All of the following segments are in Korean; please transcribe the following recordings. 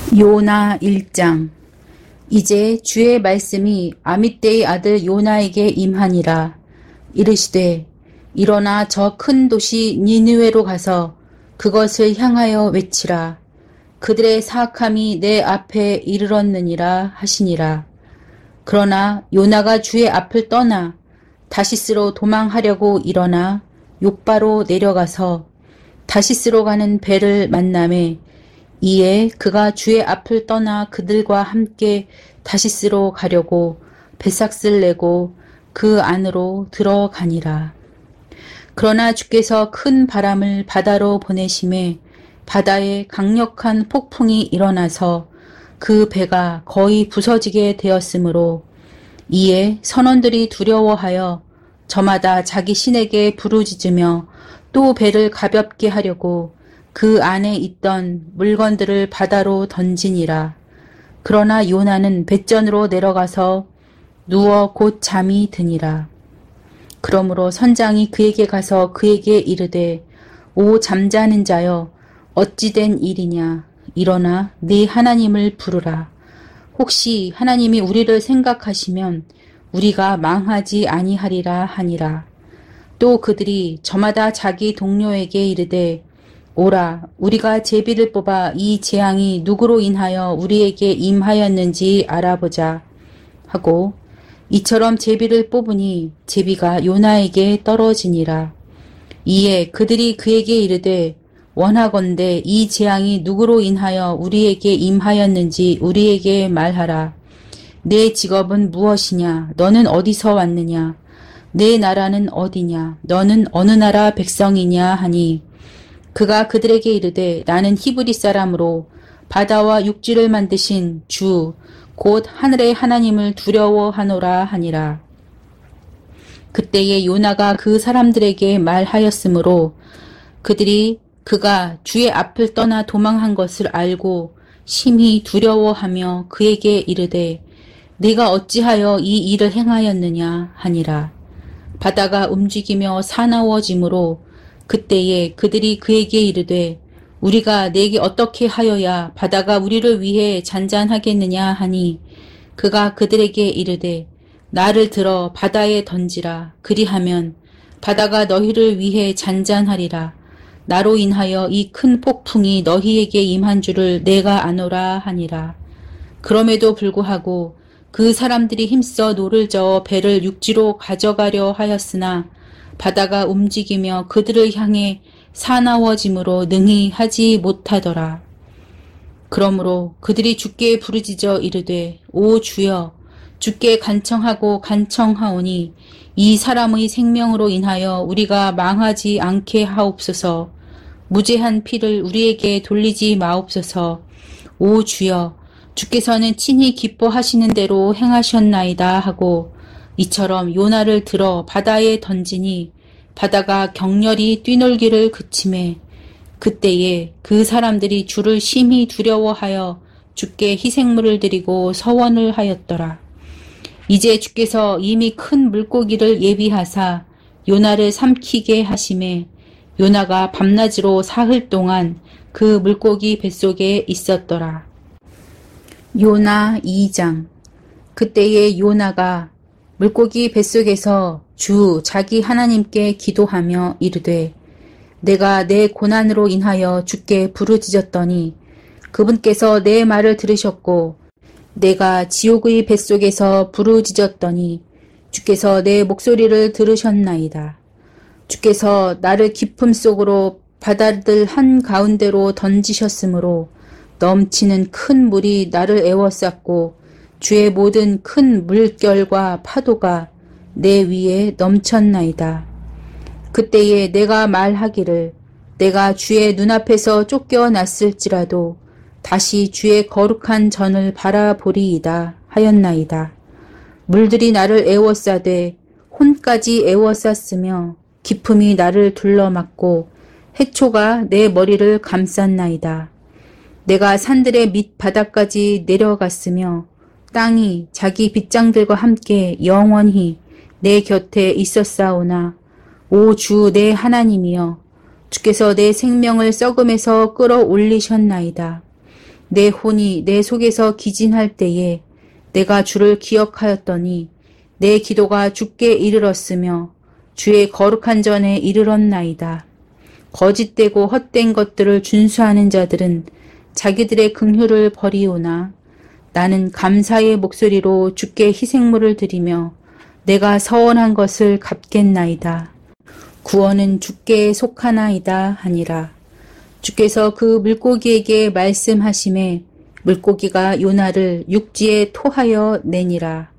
요나 1장. 이제 주의 말씀이 아미떼의 아들 요나에게 임하니라. 이르시되 일어나 저 큰 도시 니느웨로 가서 그것을 향하여 외치라. 그들의 사악함이 내 앞에 이르렀느니라 하시니라. 그러나 요나가 주의 앞을 떠나 다시스로 도망하려고 일어나 욥바로 내려가서 다시스로 가는 배를 만나매 이에 그가 주의 앞을 떠나 그들과 함께 다시스로 가려고 배삭을 내고 그 안으로 들어가니라. 그러나 주께서 큰 바람을 바다로 보내심에 바다에 강력한 폭풍이 일어나서 그 배가 거의 부서지게 되었으므로 이에 선원들이 두려워하여 저마다 자기 신에게 부르짖으며 또 배를 가볍게 하려고 그 안에 있던 물건들을 바다로 던지니라. 그러나 요나는 뱃전으로 내려가서 누워 곧 잠이 드니라. 그러므로 선장이 그에게 가서 그에게 이르되 오 잠자는 자여 어찌 된 일이냐. 일어나 네 하나님을 부르라. 혹시 하나님이 우리를 생각하시면 우리가 망하지 아니하리라 하니라. 또 그들이 저마다 자기 동료에게 이르되 오라 우리가 제비를 뽑아 이 재앙이 누구로 인하여 우리에게 임하였는지 알아보자 하고 이처럼 제비를 뽑으니 제비가 요나에게 떨어지니라. 이에 그들이 그에게 이르되 원하건대 이 재앙이 누구로 인하여 우리에게 임하였는지 우리에게 말하라. 내 직업은 무엇이냐? 너는 어디서 왔느냐? 내 나라는 어디냐? 너는 어느 나라 백성이냐? 하니 그가 그들에게 이르되 나는 히브리 사람으로 바다와 육지를 만드신 주 곧 하늘의 하나님을 두려워하노라 하니라. 그때에 요나가 그 사람들에게 말하였으므로 그들이 그가 주의 앞을 떠나 도망한 것을 알고 심히 두려워하며 그에게 이르되 네가 어찌하여 이 일을 행하였느냐 하니라. 바다가 움직이며 사나워지므로 그때에 그들이 그에게 이르되 우리가 내게 어떻게 하여야 바다가 우리를 위해 잔잔하겠느냐 하니 그가 그들에게 이르되 나를 들어 바다에 던지라. 그리하면 바다가 너희를 위해 잔잔하리라. 나로 인하여 이 큰 폭풍이 너희에게 임한 줄을 내가 아노라 하니라. 그럼에도 불구하고 그 사람들이 힘써 노를 저어 배를 육지로 가져가려 하였으나 바다가 움직이며 그들을 향해 사나워짐으로 능히 하지 못하더라. 그러므로 그들이 주께 부르짖어 이르되 오 주여 주께 간청하고 간청하오니 이 사람의 생명으로 인하여 우리가 망하지 않게 하옵소서. 무죄한 피를 우리에게 돌리지 마옵소서. 오 주여 주께서는 친히 기뻐하시는 대로 행하셨나이다 하고 이처럼 요나를 들어 바다에 던지니 바다가 격렬히 뛰놀기를 그치매 그때에 그 사람들이 주를 심히 두려워하여 주께 희생물을 드리고 서원을 하였더라. 이제 주께서 이미 큰 물고기를 예비하사 요나를 삼키게 하심에 요나가 밤낮으로 사흘 동안 그 물고기 뱃속에 있었더라. 요나 2장. 그때에 요나가 물고기 뱃속에서 주 자기 하나님께 기도하며 이르되 내가 내 고난으로 인하여 주께 부르짖었더니 그분께서 내 말을 들으셨고 내가 지옥의 뱃속에서 부르짖었더니 주께서 내 목소리를 들으셨나이다. 주께서 나를 깊음 속으로 바다들 한가운데로 던지셨으므로 넘치는 큰 물이 나를 에워쌌고 주의 모든 큰 물결과 파도가 내 위에 넘쳤나이다. 그때에 내가 말하기를 내가 주의 눈앞에서 쫓겨났을지라도 다시 주의 거룩한 전을 바라보리이다 하였나이다. 물들이 나를 에워싸되 혼까지 에워쌌으며 깊음이 나를 둘러막고 해초가 내 머리를 감쌌나이다. 내가 산들의 밑바닥까지 내려갔으며 땅이 자기 빗장들과 함께 영원히 내 곁에 있었사오나 오 주 내 하나님이여 주께서 내 생명을 썩음에서 끌어올리셨나이다. 내 혼이 내 속에서 기진할 때에 내가 주를 기억하였더니 내 기도가 주께 이르렀으며 주의 거룩한 전에 이르렀나이다. 거짓되고 헛된 것들을 준수하는 자들은 자기들의 긍휼을 버리오나 나는 감사의 목소리로 주께 희생물을 드리며 내가 서원한 것을 갚겠나이다. 구원은 주께 속하나이다 하니라. 주께서 그 물고기에게 말씀하심에 물고기가 요나를 육지에 토하여 내니라.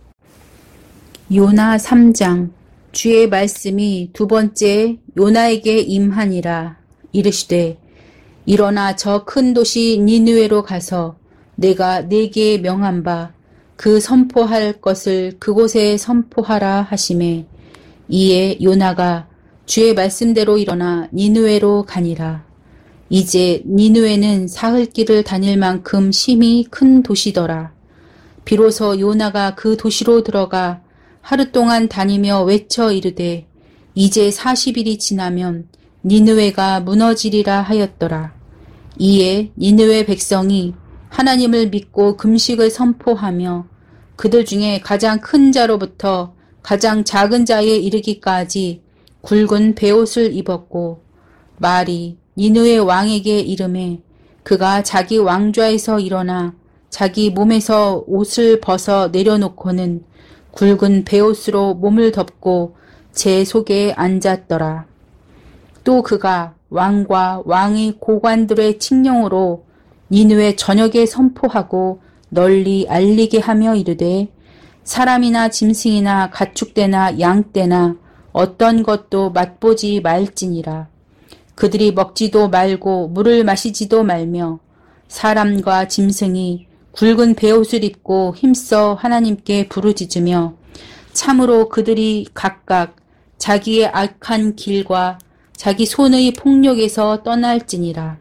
요나 3장. 주의 말씀이 두 번째 요나에게 임하니라. 이르시되 일어나 저 큰 도시 니느웨로 가서 내가 네게 명한 바 그 선포할 것을 그곳에 선포하라 하시매 이에 요나가 주의 말씀대로 일어나 니느웨로 가니라. 이제 니느웨는 사흘길을 다닐 만큼 심히 큰 도시더라. 비로소 요나가 그 도시로 들어가 하루 동안 다니며 외쳐 이르되 이제 40일이 지나면 니느웨가 무너지리라 하였더라. 이에 니느웨 백성이 하나님을 믿고 금식을 선포하며 그들 중에 가장 큰 자로부터 가장 작은 자에 이르기까지 굵은 베옷을 입었고 말이 니느웨 왕에게 이르매 그가 자기 왕좌에서 일어나 자기 몸에서 옷을 벗어 내려놓고는 굵은 베옷으로 몸을 덮고 제 속에 앉았더라. 또 그가 왕과 왕의 고관들의 칙령으로 니느웨 전역에 선포하고 널리 알리게 하며 이르되 사람이나 짐승이나 가축대나 양떼나 어떤 것도 맛보지 말지니라. 그들이 먹지도 말고 물을 마시지도 말며 사람과 짐승이 굵은 베옷을 입고 힘써 하나님께 부르짖으며 참으로 그들이 각각 자기의 악한 길과 자기 손의 폭력에서 떠날지니라.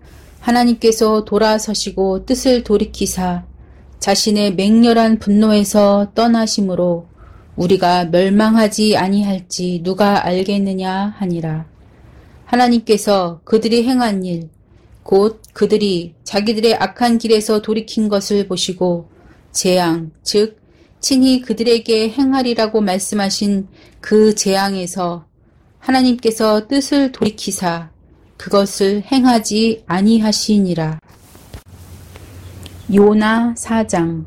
하나님께서 돌아서시고 뜻을 돌이키사 자신의 맹렬한 분노에서 떠나심으로 우리가 멸망하지 아니할지 누가 알겠느냐 하니라. 하나님께서 그들이 행한 일, 곧 그들이 자기들의 악한 길에서 돌이킨 것을 보시고 재앙, 즉 친히 그들에게 행하리라고 말씀하신 그 재앙에서 하나님께서 뜻을 돌이키사 그것을 행하지 아니하시니라. 요나 4장.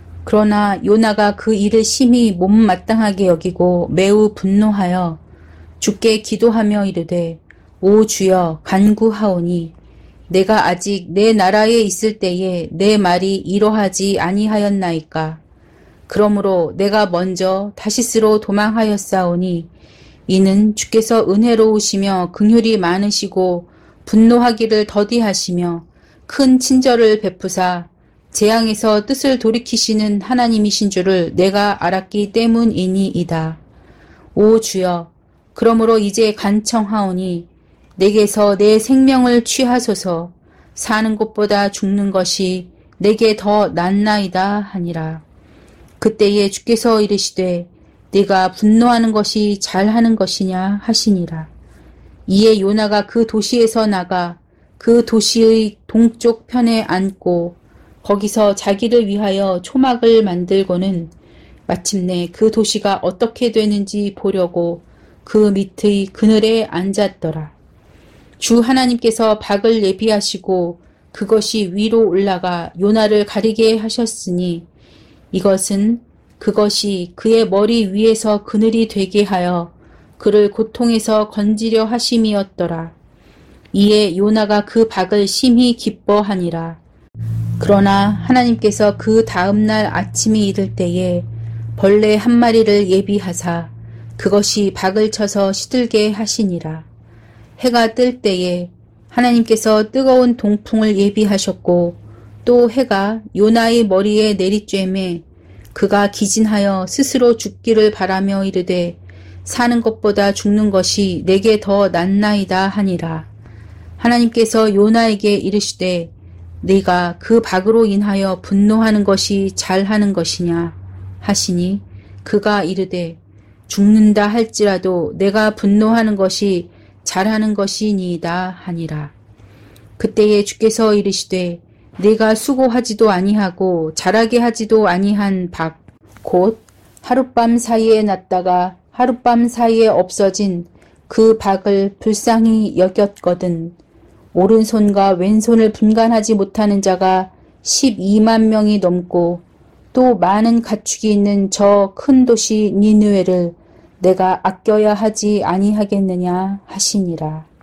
그러나 요나가 그 일을 심히 못마땅하게 여기고 매우 분노하여 주께 기도하며 이르되 오 주여 간구하오니 내가 아직 내 나라에 있을 때에 내 말이 이러하지 아니하였나이까. 그러므로 내가 먼저 다시스로 도망하였사오니 이는 주께서 은혜로우시며 긍휼이 많으시고 분노하기를 더디하시며 큰 친절을 베푸사 재앙에서 뜻을 돌이키시는 하나님이신 줄을 내가 알았기 때문이니이다. 오 주여, 그러므로 이제 간청하오니 내게서 내 생명을 취하소서. 사는 것보다 죽는 것이 내게 더 낫나이다 하니라. 그때에 주께서 이르시되 네가 분노하는 것이 잘하는 것이냐 하시니라. 이에 요나가 그 도시에서 나가 그 도시의 동쪽 편에 앉고 거기서 자기를 위하여 초막을 만들고는 마침내 그 도시가 어떻게 되는지 보려고 그 밑의 그늘에 앉았더라. 주 하나님께서 박을 예비하시고 그것이 위로 올라가 요나를 가리게 하셨으니 이것은 그것이 그의 머리 위에서 그늘이 되게 하여 그를 고통에서 건지려 하심이었더라. 이에 요나가 그 박을 심히 기뻐하니라. 그러나 하나님께서 그 다음날 아침이 이를 때에 벌레 한 마리를 예비하사 그것이 박을 쳐서 시들게 하시니라. 해가 뜰 때에 하나님께서 뜨거운 동풍을 예비하셨고 또 해가 요나의 머리에 내리쬐매 그가 기진하여 스스로 죽기를 바라며 이르되 사는 것보다 죽는 것이 내게 더 낫나이다 하니라. 하나님께서 요나에게 이르시되 네가 그 박으로 인하여 분노하는 것이 잘하는 것이냐 하시니 그가 이르되 죽는다 할지라도 내가 분노하는 것이 잘하는 것이니이다 하니라. 그때에 주께서 이르시되 네가 수고하지도 아니하고 자라게 하지도 아니한 박, 곧 하룻밤 사이에 났다가 하룻밤 사이에 없어진 그 박을 불쌍히 여겼거든. 오른손과 왼손을 분간하지 못하는 자가 12만 명이 넘고 또 많은 가축이 있는 저 큰 도시 니느웨를 내가 아껴야 하지 아니하겠느냐 하시니라.